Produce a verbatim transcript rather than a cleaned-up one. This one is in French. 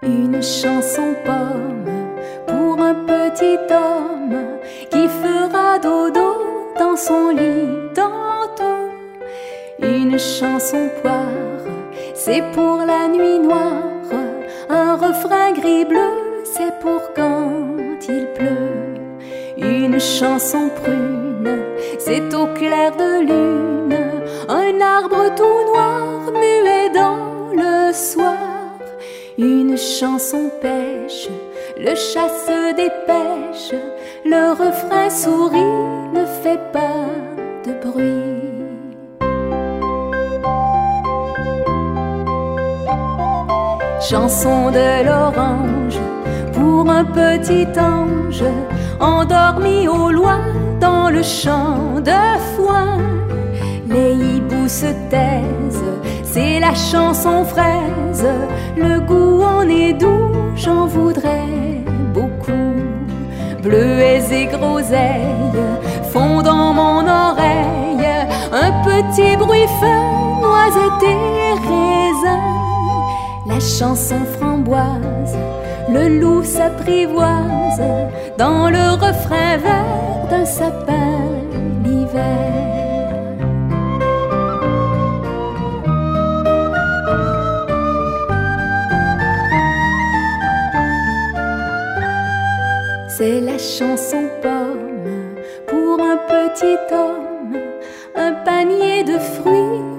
Une chanson pomme pour un petit homme qui fera dodo dans son lit tantôt. Une chanson poire, c'est pour la nuit noire. Un refrain gris-bleu, c'est pour quand il pleut. Une chanson prune, c'est au clair de lune. Un arbre tout noir, muet dans le soir. Une chanson pêche, le chat se dépêche. Le refrain sourit, ne fait pas de bruit. Chanson de l'orange pour un petit ange endormi au loin dans le champ de foin. Les hiboux se taisent, c'est la chanson fraise. Le goût en est doux, j'en voudrais beaucoup. Bleuets et groseilles font dans mon oreille un petit bruit fin, noisette et raisin. La chanson framboise, le loup s'apprivoise dans le refrain vert d'un sapin l'hiver. C'est la chanson pomme pour un petit homme, un panier de fruits